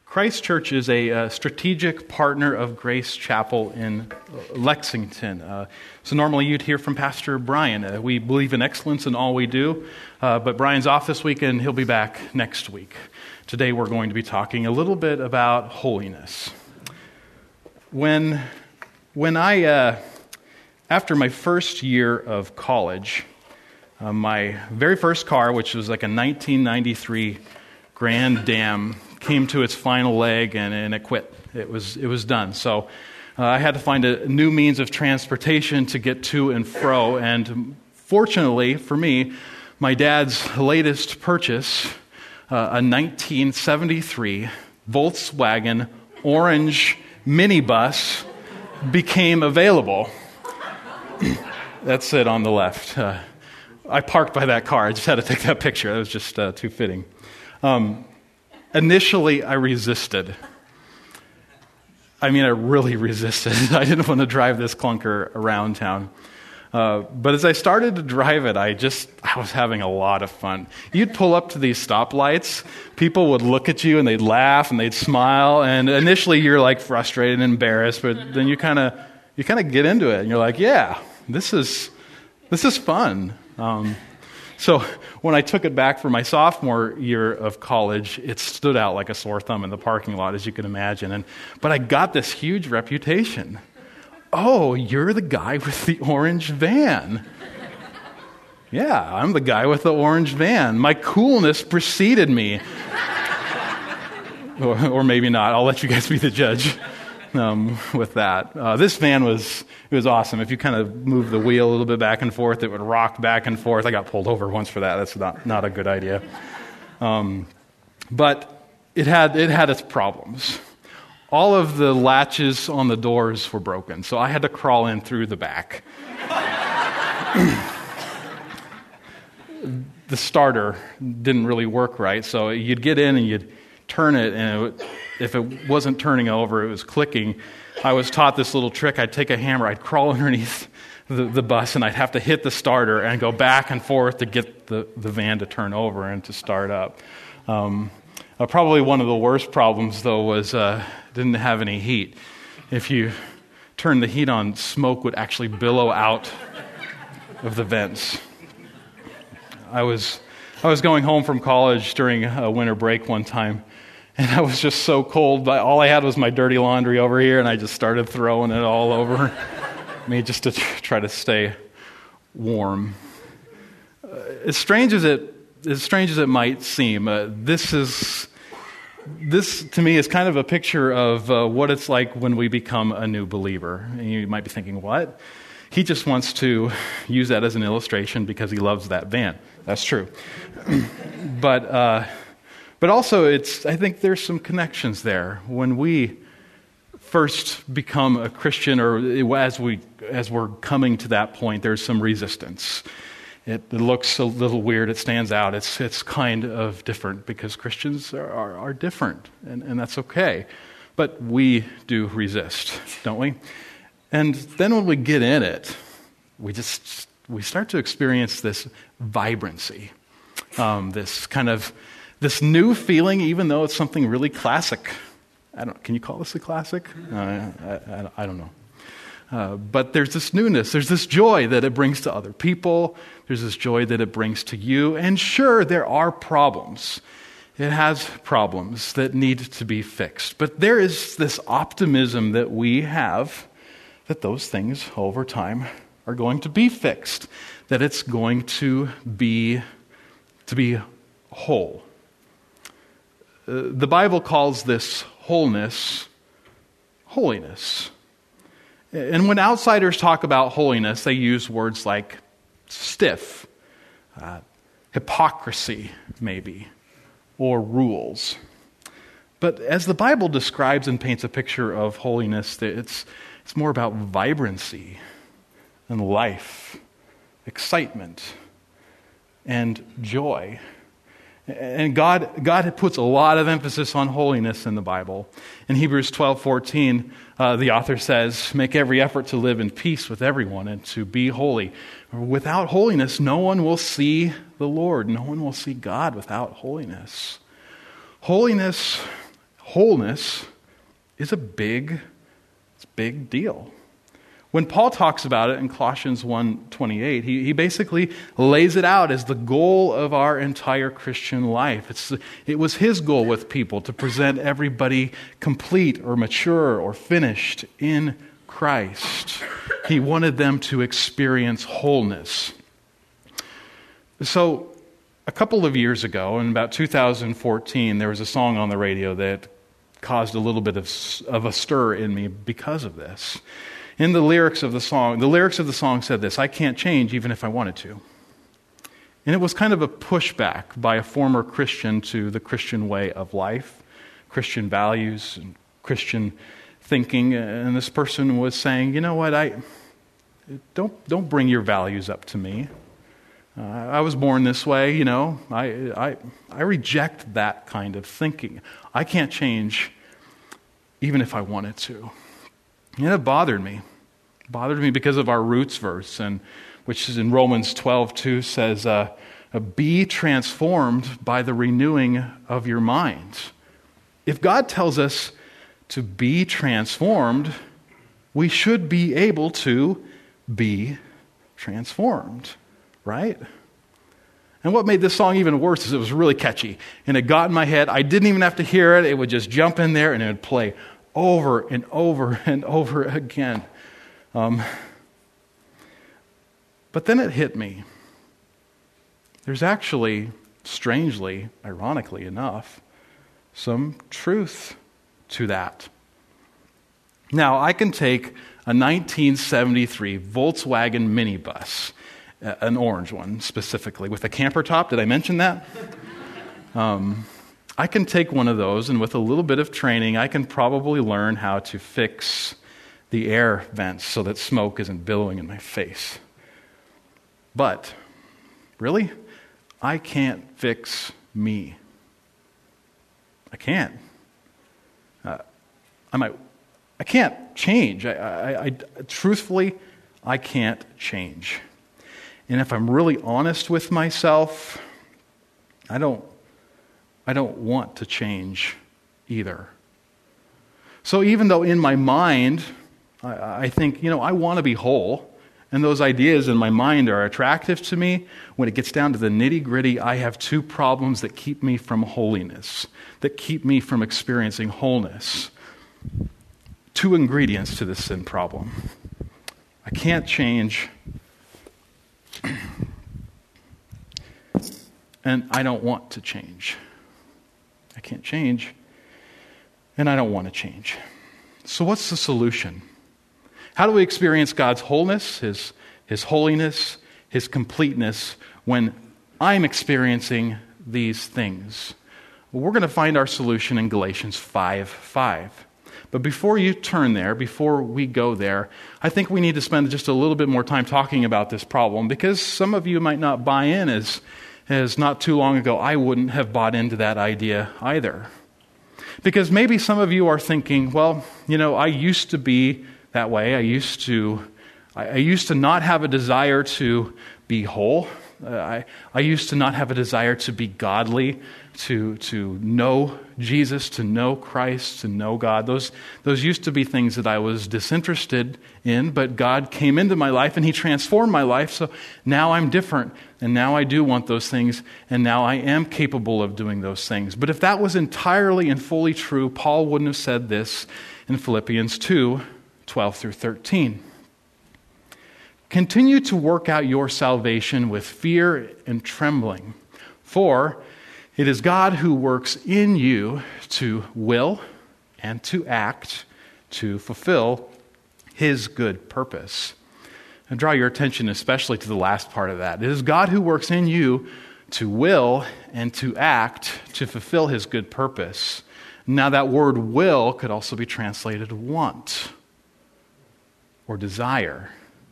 Christ Church is a strategic partner of Grace Chapel in Lexington. So normally you'd hear from Pastor Brian. We believe in excellence in all we do, but Brian's off this week and he'll be back next week. Today we're going to be talking a little bit about holiness. When I, after my first year of college, my very first car, which was like a 1993 Grand Am, came to its final leg and it quit. It was done. So I had to find a new means of transportation to get to and fro. And fortunately for me, my dad's latest purchase, a 1973 Volkswagen orange minibus, became available. That's it on the left. I parked by that car. I just had to take that picture. That was just too fitting. Initially, I resisted. I really resisted. I didn't want to drive this clunker around town. But as I started to drive it, I was having a lot of fun. You'd pull up to these stoplights, people would look at you and they'd laugh and they'd smile, and initially you're like frustrated and embarrassed, but then you kind of get into it and you're like, yeah, this is fun. So when I took it back for my sophomore year of college, it stood out like a sore thumb in the parking lot, as you can imagine. But I got this huge reputation. Oh, you're the guy with the orange van. Yeah, I'm the guy with the orange van. My coolness preceded me. Or maybe not. I'll let you guys be the judge with that. This van was awesome. If you kind of move the wheel a little bit back and forth, it would rock back and forth. I got pulled over once for that. That's not a good idea. But it had its problems. All of the latches on the doors were broken, so I had to crawl in through the back. The starter didn't really work right, so you'd get in and you'd turn it, and if it wasn't turning over, it was clicking. I was taught this little trick. I'd take a hammer, I'd crawl underneath the bus, and I'd have to hit the starter and go back and forth to get the van to turn over and to start up. Probably one of the worst problems, though, was didn't have any heat. If you turned the heat on, smoke would actually billow out of the vents. I was going home from college during a winter break one time, and I was just so cold. All I had was my dirty laundry over here, and I just started throwing it all over me just to try to stay warm. As strange as it might seem, this to me is kind of a picture of what it's like when we become a new believer. And you might be thinking, what? He just wants to use that as an illustration because he loves that van. That's true. But also, I think there's some connections there. When we first become a Christian, or as we're coming to that point, there's some resistance. It looks a little weird. It stands out. It's kind of different because Christians are different, and that's okay. But we do resist, don't we? And then when we get in it, we start to experience this vibrancy, this new feeling, even though it's something really classic. Can you call this a classic? I don't know. But there's this newness, there's this joy that it brings to other people, there's this joy that it brings to you, and sure, there are problems. It has problems that need to be fixed. But there is this optimism that we have that those things over time are going to be fixed, that it's going to be whole. The Bible calls this wholeness, holiness. And when outsiders talk about holiness, they use words like stiff, hypocrisy, maybe, or rules. But as the Bible describes and paints a picture of holiness, it's more about vibrancy and life, excitement, and joy. And God puts a lot of emphasis on holiness in the Bible. In Hebrews 12:14, the author says, "Make every effort to live in peace with everyone and to be holy. Without holiness, no one will see the Lord. No one will see God without holiness." Holiness wholeness is a big deal. When Paul talks about it in Colossians 1:28, he basically lays it out as the goal of our entire Christian life. It was his goal with people to present everybody complete or mature or finished in Christ. He wanted them to experience wholeness. So, a couple of years ago, in about 2014, there was a song on the radio that caused a little bit of a stir in me because of this. In the lyrics of the song said this: "I can't change even if I wanted to." And it was kind of a pushback by a former Christian to the Christian way of life, Christian values, and Christian thinking. And this person was saying, you know what, don't bring your values up to me. I was born this way, you know. I reject that kind of thinking. I can't change even if I wanted to. And it bothered me. It bothered me because of our roots verse, which is in Romans 12:2 says, be transformed by the renewing of your mind. If God tells us to be transformed, we should be able to be transformed, right? And what made this song even worse is it was really catchy. And it got in my head. I didn't even have to hear it. It would just jump in there and it would play over and over and over again. But then it hit me. There's actually, strangely, ironically enough, some truth to that. Now, I can take a 1973 Volkswagen minibus, an orange one specifically, with a camper top. Did I mention that? I can take one of those, and with a little bit of training, I can probably learn how to fix the air vents so that smoke isn't billowing in my face. But, really, I can't fix me. I can't. I can't change. I truthfully, I can't change. And if I'm really honest with myself, I don't want to change either. So even though in my mind, I think, I want to be whole, and those ideas in my mind are attractive to me, when it gets down to the nitty-gritty, I have two problems that keep me from holiness, that keep me from experiencing wholeness. Two ingredients to this sin problem. I can't change, and I don't want to change. I can't change, and I don't want to change. So what's the solution? How do we experience God's wholeness, His holiness, His completeness when I'm experiencing these things? Well, we're going to find our solution in Galatians 5:5. But before you turn there, before we go there, I think we need to spend just a little bit more time talking about this problem, because some of you might not buy in as not too long ago I wouldn't have bought into that idea either. Because maybe some of you are thinking, well, I used to be that way. I used to not have a desire to be whole. I used to not have a desire to be godly, to know Jesus, to know Christ, to know God. Those used to be things that I was disinterested in, but God came into my life and He transformed my life, so now I'm different, and now I do want those things, and now I am capable of doing those things. But if that was entirely and fully true, Paul wouldn't have said this in Philippians 2:12 through 13. Continue to work out your salvation with fear and trembling, for it is God who works in you to will and to act to fulfill His good purpose. And draw your attention especially to the last part of that. It is God who works in you to will and to act to fulfill His good purpose. Now that word will could also be translated want or desire.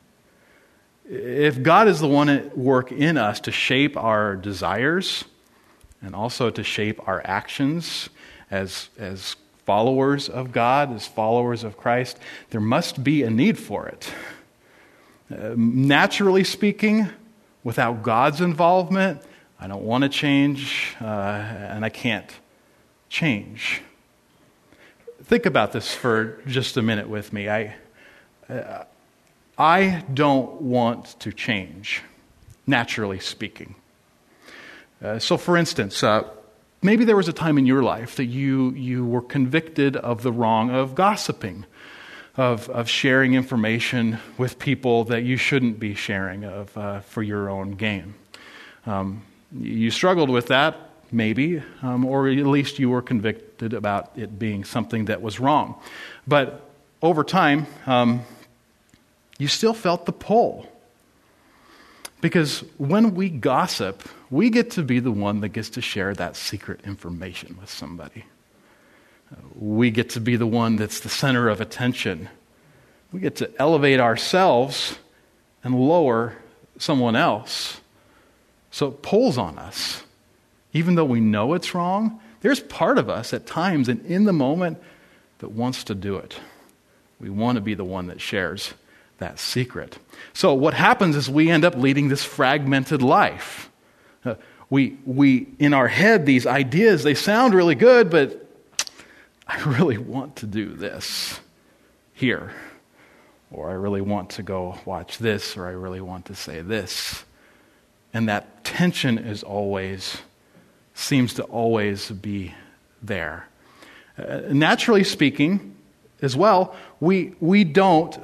If God is the one at work in us to shape our desires and also to shape our actions as followers of God, as followers of Christ, there must be a need for it. Naturally speaking, without God's involvement, I don't want to change, and I can't change. think about this for just a minute with me. I don't want to change, naturally speaking. So for instance, maybe there was a time in your life that you were convicted of the wrong of gossiping, of sharing information with people that you shouldn't be sharing for your own gain. You struggled with that, maybe, or at least you were convicted about it being something that was wrong. But over time, you still felt the pull. Because when we gossip, we get to be the one that gets to share that secret information with somebody. We get to be the one that's the center of attention. We get to elevate ourselves and lower someone else. So it pulls on us. Even though we know it's wrong, there's part of us at times and in the moment that wants to do it. We want to be the one that shares that secret. So what happens is we end up leading this fragmented life. We in our head, these ideas, they sound really good, but I really want to do this here. Or I really want to go watch this, or I really want to say this. And that tension seems to always be there. Naturally speaking, as well, we don't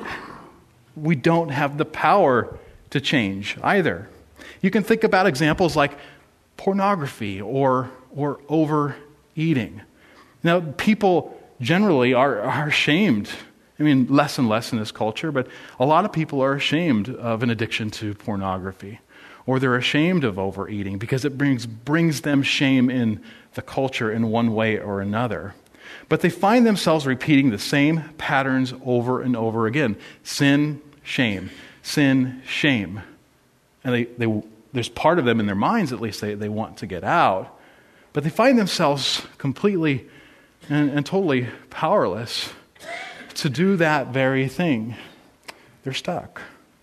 have the power to change either. You can think about examples like pornography or overeating. Now, people generally are ashamed. I mean, less and less in this culture, but a lot of people are ashamed of an addiction to pornography. Or they're ashamed of overeating because it brings them shame in the culture in one way or another. But they find themselves repeating the same patterns over and over again. Sin, shame. Sin, shame. And there's part of them in their minds, at least, they want to get out. But they find themselves completely and totally powerless to do that very thing. They're stuck.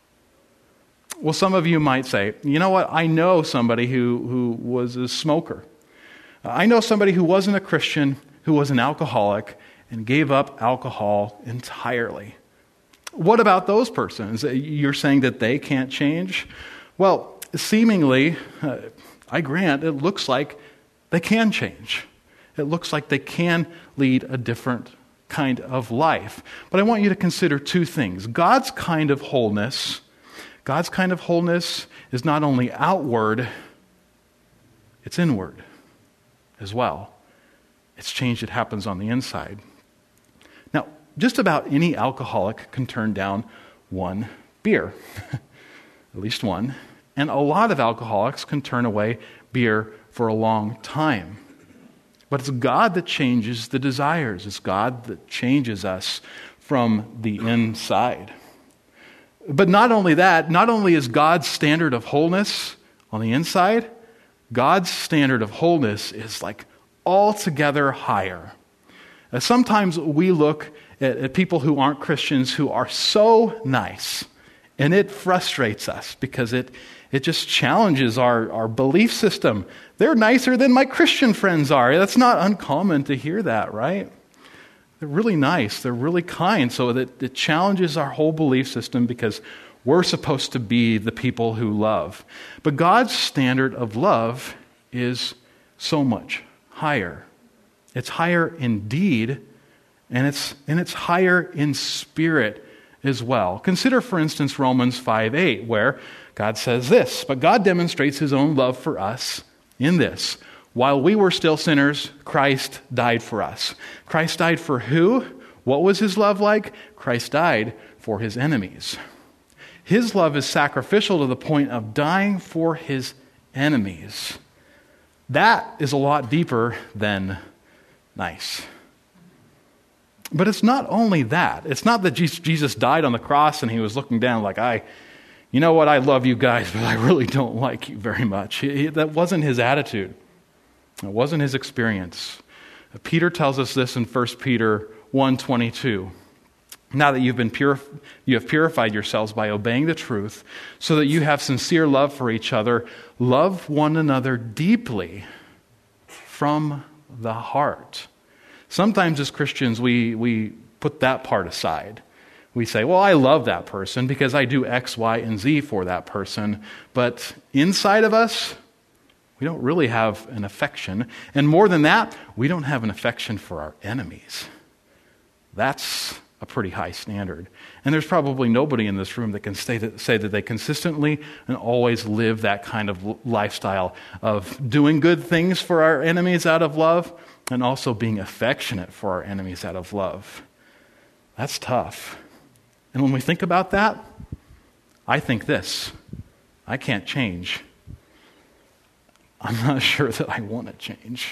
Well, some of you might say, you know what, I know somebody who was a smoker. I know somebody who wasn't a Christian, who was an alcoholic, and gave up alcohol entirely. What about those persons? You're saying that they can't change? Well, seemingly, I grant, it looks like they can change. It looks like they can lead a different kind of life. But I want you to consider two things. God's kind of wholeness is not only outward, it's inward as well. It's change that happens on the inside. Now, just about any alcoholic can turn down one beer, at least one, and a lot of alcoholics can turn away beer for a long time. But it's God that changes the desires. It's God that changes us from the inside. But not only that, not only is God's standard of wholeness on the inside, God's standard of wholeness is like altogether higher. Sometimes we look at people who aren't Christians who are so nice, and it frustrates us because it just challenges our belief system. They're nicer than my Christian friends are. That's not uncommon to hear that, right? They're really nice. They're really kind. So that it challenges our whole belief system because we're supposed to be the people who love. But God's standard of love is so much higher. It's higher in deed, and it's higher in spirit as well. Consider, for instance, Romans 5:8, where God says this, "But God demonstrates his own love for us in this. While we were still sinners, Christ died for us." Christ died for who? What was his love like? Christ died for his enemies. His love is sacrificial to the point of dying for his enemies. That is a lot deeper than nice. But it's not only that. It's not that Jesus died on the cross and he was looking down like, you know what, I love you guys, but I really don't like you very much. That wasn't his attitude. It wasn't his experience. Peter tells us this in 1 Peter 1:22. "Now that you have purified yourselves by obeying the truth, so that you have sincere love for each other, love one another deeply from the heart." Sometimes as Christians, we put that part aside. We say, well, I love that person because I do X, Y, and Z for that person. But inside of us, we don't really have an affection. And more than that, we don't have an affection for our enemies. That's a pretty high standard. And there's probably nobody in this room that can say that they consistently and always live that kind of lifestyle of doing good things for our enemies out of love and also being affectionate for our enemies out of love. That's tough. And when we think about that, I think this: I can't change. I'm not sure that I want to change.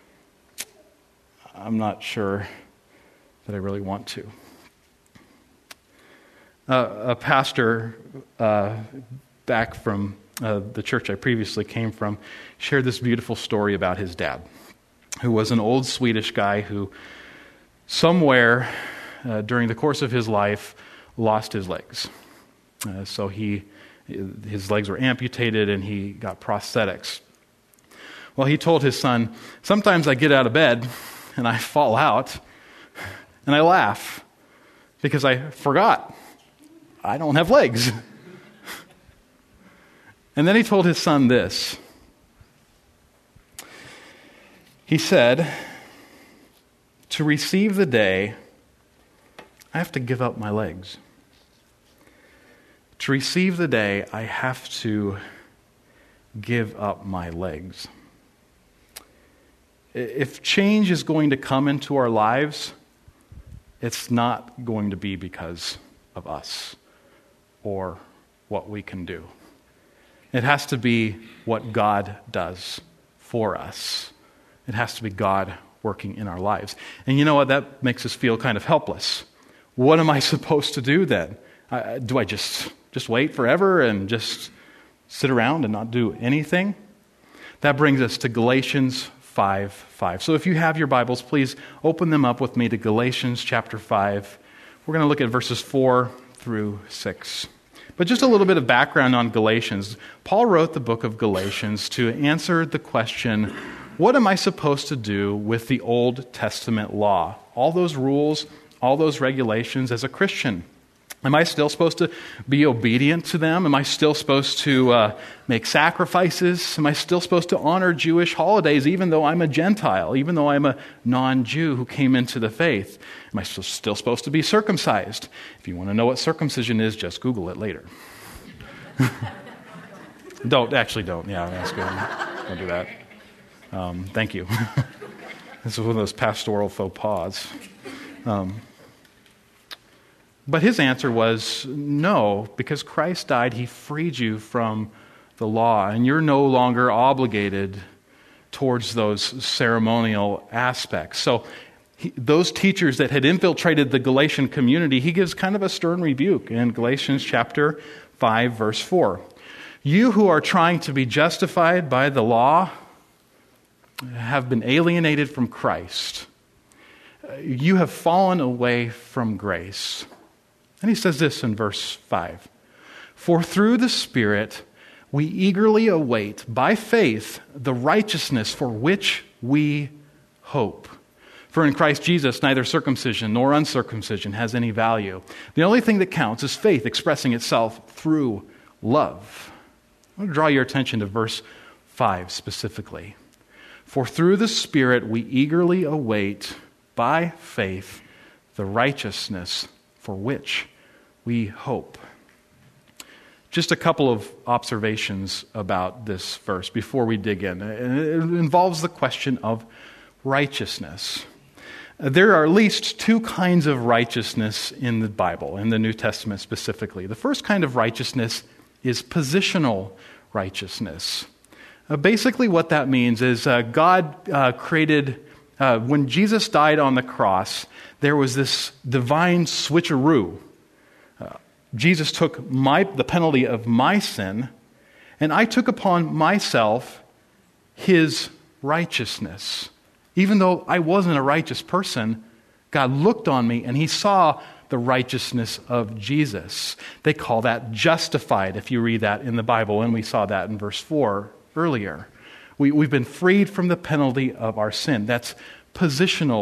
I'm not sure that I really want to. A pastor back from the church I previously came from shared this beautiful story about his dad, who was an old Swedish guy who somewhere during the course of his life lost his legs. So his legs were amputated and he got prosthetics. Well, he told his son, sometimes I get out of bed and I fall out and I laugh because I forgot I don't have legs. And then he told his son this. He said, to receive the day, I have to give up my legs. To receive the day, I have to give up my legs. If change is going to come into our lives, it's not going to be because of us or what we can do. It has to be what God does for us. It has to be God working in our lives. And you know what? That makes us feel kind of helpless. What am I supposed to do then? Do I just wait forever and just sit around and not do anything? That brings us to Galatians 5:5. So if you have your Bibles, please open them up with me to Galatians chapter 5. We're going to look at verses 4 through 6. But just a little bit of background on Galatians. Paul wrote the book of Galatians to answer the question, what am I supposed to do with the Old Testament law? All those rules, all those regulations as a Christian. Am I still supposed to be obedient to them? Am I still supposed to make sacrifices? Am I still supposed to honor Jewish holidays even though I'm a Gentile, even though I'm a non-Jew who came into the faith? Am I still supposed to be circumcised? If you want to know what circumcision is, just Google it later. Don't. Yeah, that's good. Don't do that. Thank you. This is one of those pastoral faux pas. But his answer was no, because Christ died, he freed you from the law, and you're no longer obligated towards those ceremonial aspects. So those teachers that had infiltrated the Galatian community, he gives kind of a stern rebuke in Galatians chapter 5, verse 4. You who are trying to be justified by the law have been alienated from Christ. You have fallen away from grace. And he says this in verse 5. For through the Spirit we eagerly await by faith the righteousness for which we hope. For in Christ Jesus neither circumcision nor uncircumcision has any value. The only thing that counts is faith expressing itself through love. I want to draw your attention to verse 5 specifically. For through the Spirit we eagerly await by faith the righteousness for which we hope. Just a couple of observations about this verse before we dig in. It involves the question of righteousness. There are at least two kinds of righteousness in the Bible, in the New Testament specifically. The first kind of righteousness is positional righteousness. Basically what that means is God created, when Jesus died on the cross, there was this divine switcheroo. Jesus took the penalty of my sin, and I took upon myself his righteousness. Even though I wasn't a righteous person, God looked on me and he saw the righteousness of Jesus. They call that justified if you read that in the Bible, and we saw that in verse 4 earlier. We've been freed from the penalty of our sin. That's positional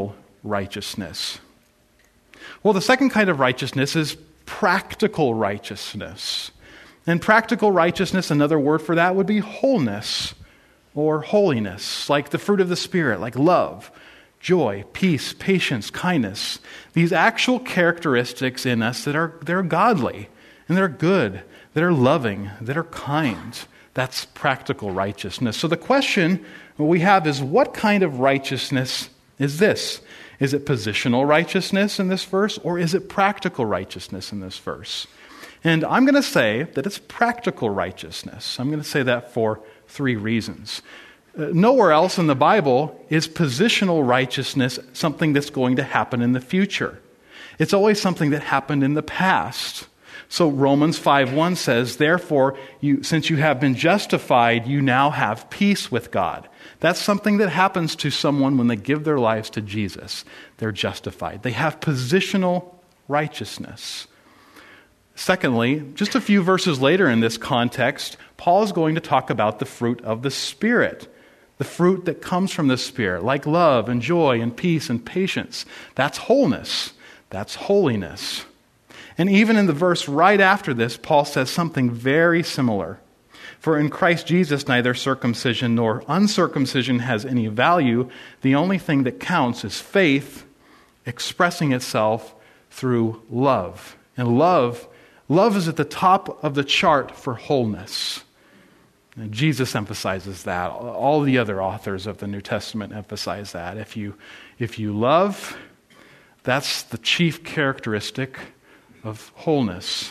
righteousness? Well, the second kind of righteousness is practical righteousness. And practical righteousness, another word for that would be wholeness or holiness, like the fruit of the Spirit, like love, joy, peace, patience, kindness. These actual characteristics in us that are godly and they're good, that are loving, that are kind. That's practical righteousness. So the question we have is, what kind of righteousness is this? Is it positional righteousness in this verse, or is it practical righteousness in this verse? And I'm going to say that it's practical righteousness. I'm going to say that for 3 reasons. Nowhere else in the Bible is positional righteousness something that's going to happen in the future. It's always something that happened in the past. So Romans 5:1 says, therefore, since you have been justified, you now have peace with God. That's something that happens to someone when they give their lives to Jesus. They're justified. They have positional righteousness. Secondly, just a few verses later in this context, Paul is going to talk about the fruit of the Spirit. The fruit that comes from the Spirit, like love and joy and peace and patience. That's wholeness. That's holiness. And even in the verse right after this, Paul says something very similar. For in Christ Jesus, neither circumcision nor uncircumcision has any value. The only thing that counts is faith expressing itself through love. And love is at the top of the chart for wholeness. And Jesus emphasizes that. All the other authors of the New Testament emphasize that. If you love, that's the chief characteristic of wholeness.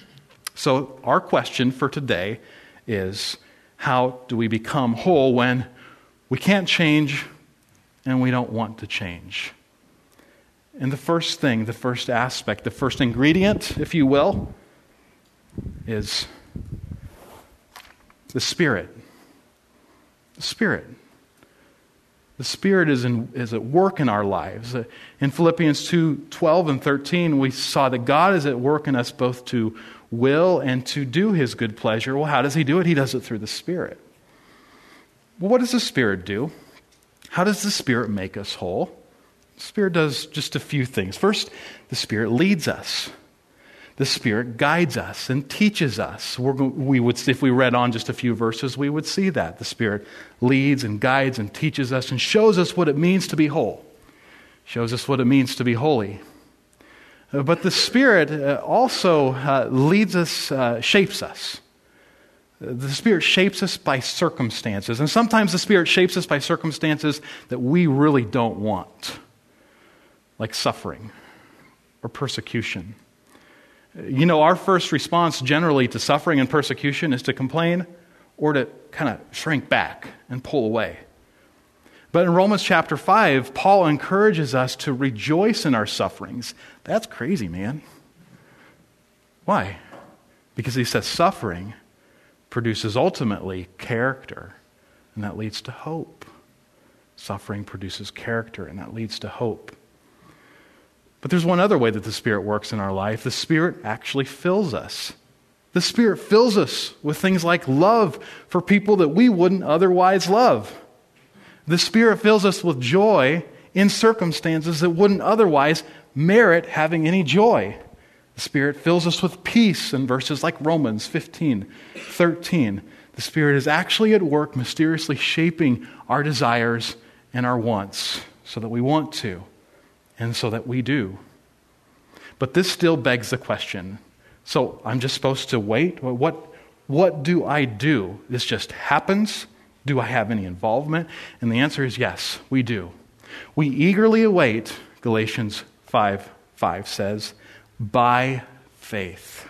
So our question for today is, how do we become whole when we can't change and we don't want to change? And the first thing, the first aspect, the first ingredient, if you will, is the Spirit. The Spirit. The Spirit is at work in our lives. In Philippians 2:12 and 13, we saw that God is at work in us both to will and to do His good pleasure. Well, how does He do it? He does it through the Spirit. Well, what does the Spirit do? How does the Spirit make us whole? The Spirit does just a few things. First, the Spirit leads us. The Spirit guides us and teaches us. We would, if we read on just a few verses, we would see that. The Spirit leads and guides and teaches us and shows us what it means to be whole. Shows us what it means to be holy. But the Spirit also leads us, shapes us. The Spirit shapes us by circumstances. And sometimes the Spirit shapes us by circumstances that we really don't want, like suffering or persecution. You know, our first response generally to suffering and persecution is to complain or to kind of shrink back and pull away. But in Romans chapter 5, Paul encourages us to rejoice in our sufferings. That's crazy, man. Why? Because he says suffering produces ultimately character, and that leads to hope. Suffering produces character, and that leads to hope. But there's one other way that the Spirit works in our life. The Spirit actually fills us. The Spirit fills us with things like love for people that we wouldn't otherwise love. The Spirit fills us with joy in circumstances that wouldn't otherwise merit having any joy. The Spirit fills us with peace in verses like Romans 15:13. The Spirit is actually at work mysteriously shaping our desires and our wants so that we want to. And so that we do. But this still begs the question, so I'm just supposed to wait? What do I do? This just happens? Do I have any involvement? And the answer is yes, we do. We eagerly await, Galatians 5:5 says, by faith.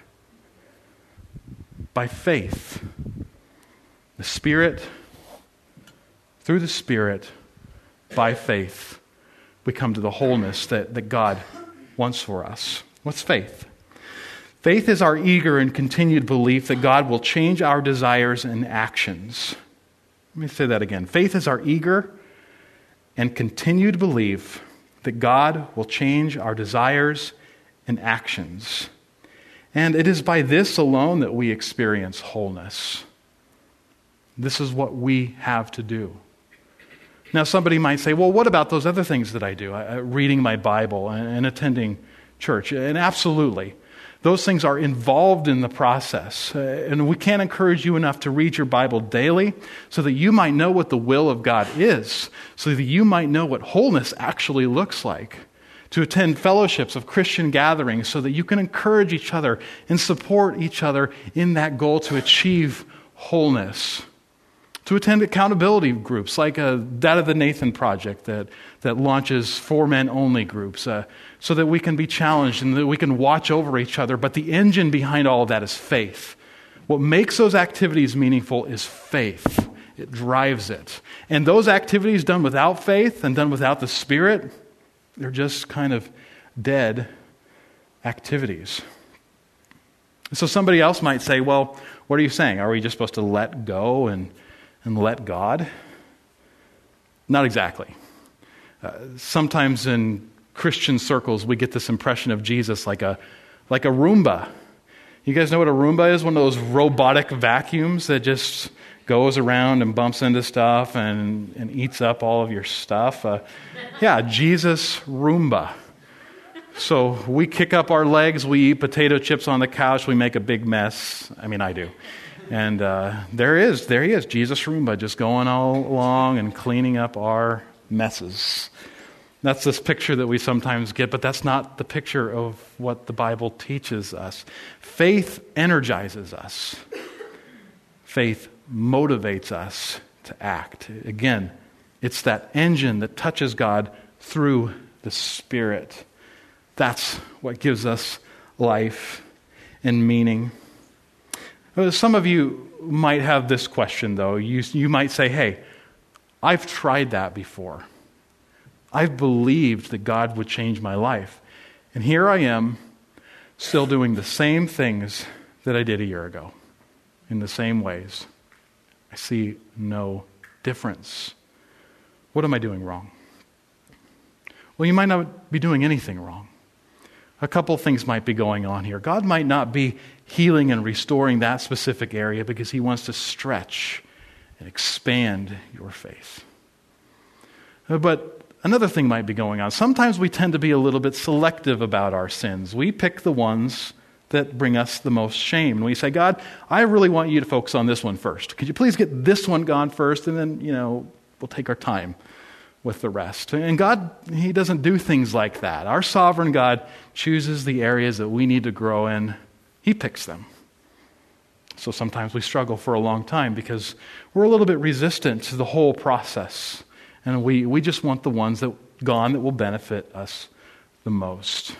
By faith. The Spirit, through the Spirit, by faith, we come to the wholeness that God wants for us. What's faith? Faith is our eager and continued belief that God will change our desires and actions. Let me say that again. Faith is our eager and continued belief that God will change our desires and actions. And it is by this alone that we experience wholeness. This is what we have to do. Now, somebody might say, well, what about those other things that I do? Reading my Bible and attending church. And absolutely, those things are involved in the process. And we can't encourage you enough to read your Bible daily so that you might know what the will of God is, so that you might know what wholeness actually looks like. To attend fellowships of Christian gatherings so that you can encourage each other and support each other in that goal to achieve wholeness. To attend accountability groups like that of the Nathan Project that launches for men only groups so that we can be challenged and that we can watch over each other. But the engine behind all of that is faith. What makes those activities meaningful is faith. It drives it. And those activities done without faith and done without the Spirit, they're just kind of dead activities. So somebody else might say, well, what are you saying? Are we just supposed to let go and let God? Not exactly. Sometimes in Christian circles, we get this impression of Jesus like a Roomba. You guys know what a Roomba is? One of those robotic vacuums that just goes around and bumps into stuff and eats up all of your stuff. Jesus Roomba. So we kick up our legs, we eat potato chips on the couch, we make a big mess. I mean, I do. And there he is, Jesus Roomba, just going all along and cleaning up our messes. That's this picture that we sometimes get, but that's not the picture of what the Bible teaches us. Faith energizes us. Faith motivates us to act. Again, it's that engine that touches God through the Spirit. That's what gives us life and meaning. Some of you might have this question, though. You might say, hey, I've tried that before. I've believed that God would change my life. And here I am, still doing the same things that I did a year ago, in the same ways. I see no difference. What am I doing wrong? Well, you might not be doing anything wrong. A couple things might be going on here. God might not be healing and restoring that specific area because He wants to stretch and expand your faith. But another thing might be going on. Sometimes we tend to be a little bit selective about our sins. We pick the ones that bring us the most shame. And we say, God, I really want you to focus on this one first. Could you please get this one gone first? And then, we'll take our time with the rest. And God, He doesn't do things like that. Our sovereign God chooses the areas that we need to grow in. He picks them. So sometimes we struggle for a long time because we're a little bit resistant to the whole process. And we just want the ones that will benefit us the most.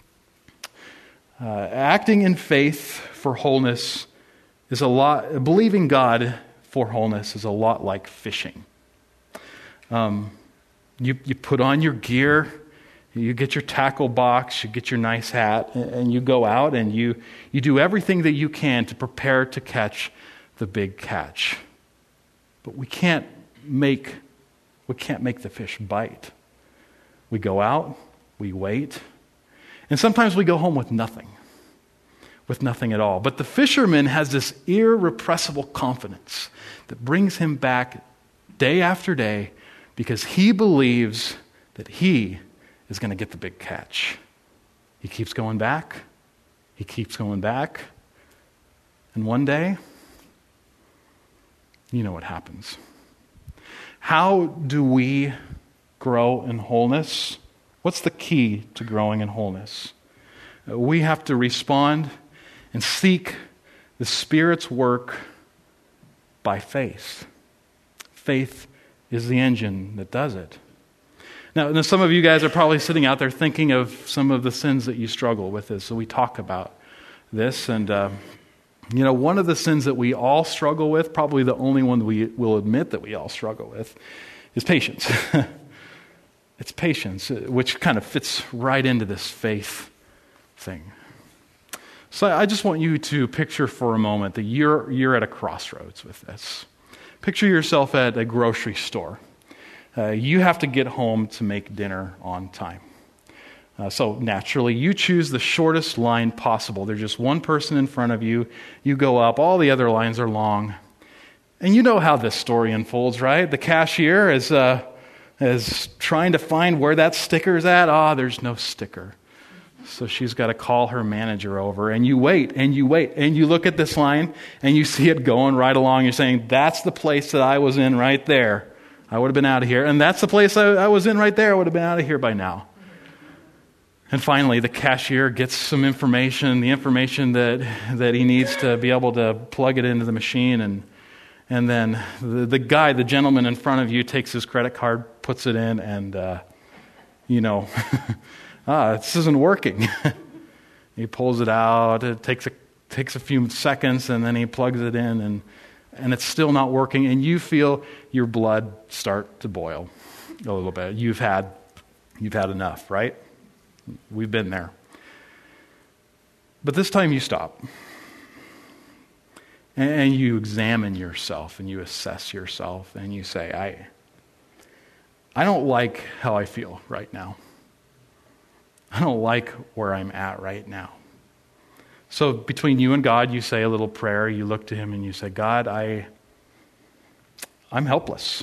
Acting in faith for wholeness is a lot, believing God for wholeness is a lot like fishing. You put on your gear, you get your tackle box, you get your nice hat, and you go out and you do everything that you can to prepare to catch the big catch. But we can't make the fish bite. We go out, we wait, and sometimes we go home with nothing at all. But the fisherman has this irrepressible confidence that brings him back day after day because he believes that he is going to get the big catch. He keeps going back. He keeps going back. And one day, you know what happens. How do we grow in wholeness? What's the key to growing in wholeness? We have to respond and seek the Spirit's work by faith. Faith is the engine that does it. Now, some of you guys are probably sitting out there thinking of some of the sins that you struggle with as we talk about this. And, one of the sins that we all struggle with, probably the only one we will admit that we all struggle with, is patience. It's patience, which kind of fits right into this faith thing. So I just want you to picture for a moment that you're at a crossroads with this. Picture yourself at a grocery store. You have to get home to make dinner on time. So naturally, you choose the shortest line possible. There's just one person in front of you. You go up. All the other lines are long. And you know how this story unfolds, right? The cashier is is trying to find where that sticker's at. There's no sticker. So she's got to call her manager over, and you wait, and you wait, and you look at this line, and you see it going right along. You're saying, that's the place that I was in right there. I would have been out of here. And that's the place I was in right there. I would have been out of here by now. And finally, the cashier gets some information, the information that he needs to be able to plug it into the machine. And then the gentleman in front of you takes his credit card, puts it in, and, this isn't working. He pulls it out. It takes a few seconds, and then he plugs it in, and it's still not working. And you feel your blood start to boil a little bit. You've had enough, right? We've been there. But this time you stop. And you examine yourself, and you assess yourself, and you say, I don't like how I feel right now. I don't like where I'm at right now. So between you and God, you say a little prayer. You look to Him and you say, God, I'm helpless.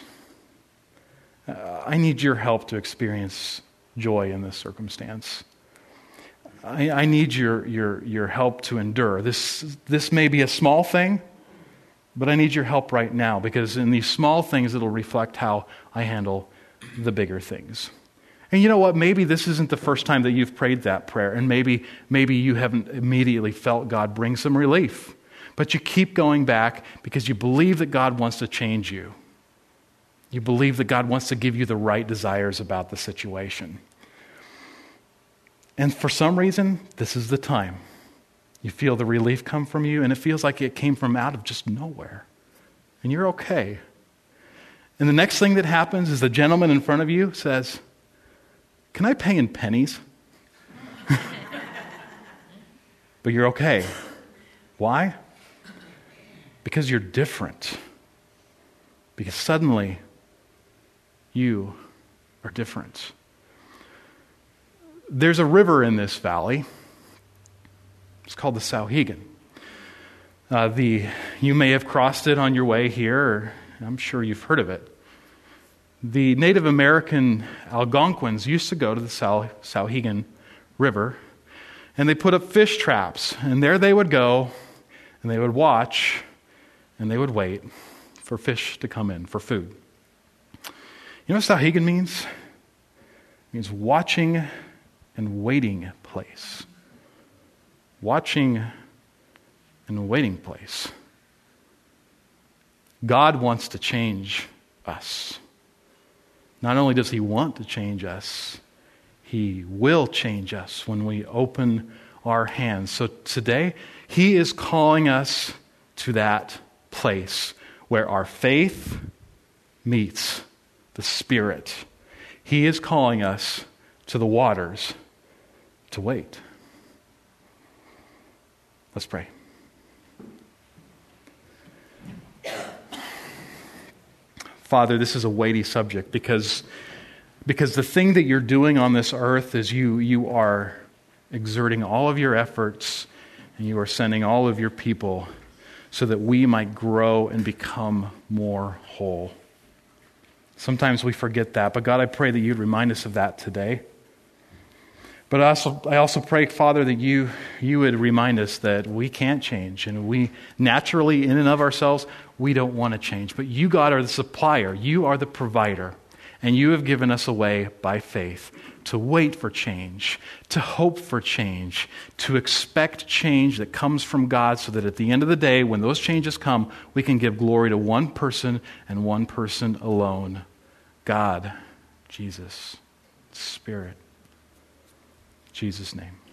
I need your help to experience joy in this circumstance. I need your help to endure. This may be a small thing, but I need your help right now, because in these small things it'll reflect how I handle the bigger things. And you know what? Maybe this isn't the first time that you've prayed that prayer, and maybe you haven't immediately felt God bring some relief. But you keep going back because you believe that God wants to change you. You believe that God wants to give you the right desires about the situation. And for some reason, this is the time. You feel the relief come from you, and it feels like it came from out of just nowhere. And you're okay. And the next thing that happens is the gentleman in front of you says, can I pay in pennies? But you're okay. Why? Because you're different. Because suddenly, you are different. There's a river in this valley. It's called the Souhegan. You may have crossed it on your way here, or I'm sure you've heard of it. The Native American Algonquins used to go to the Souhegan River, and they put up fish traps, and there they would go, and they would watch, and they would wait for fish to come in, for food. You know what Souhegan means? It means watching and waiting place. Watching and waiting place. God wants to change us. Not only does He want to change us, He will change us when we open our hands. So today, He is calling us to that place where our faith meets the Spirit. He is calling us to the waters to wait. Let's pray. Father, this is a weighty subject because the thing that you're doing on this earth is you are exerting all of your efforts, and you are sending all of your people so that we might grow and become more whole. Sometimes we forget that, but God, I pray that you'd remind us of that today. But I also pray, Father, that you would remind us that we can't change, and we naturally, in and of ourselves, we don't want to change. But you, God, are the supplier. You are the provider. And you have given us a way by faith to wait for change, to hope for change, to expect change that comes from God, so that at the end of the day, when those changes come, we can give glory to one person and one person alone. God, Jesus, Spirit. In Jesus' name.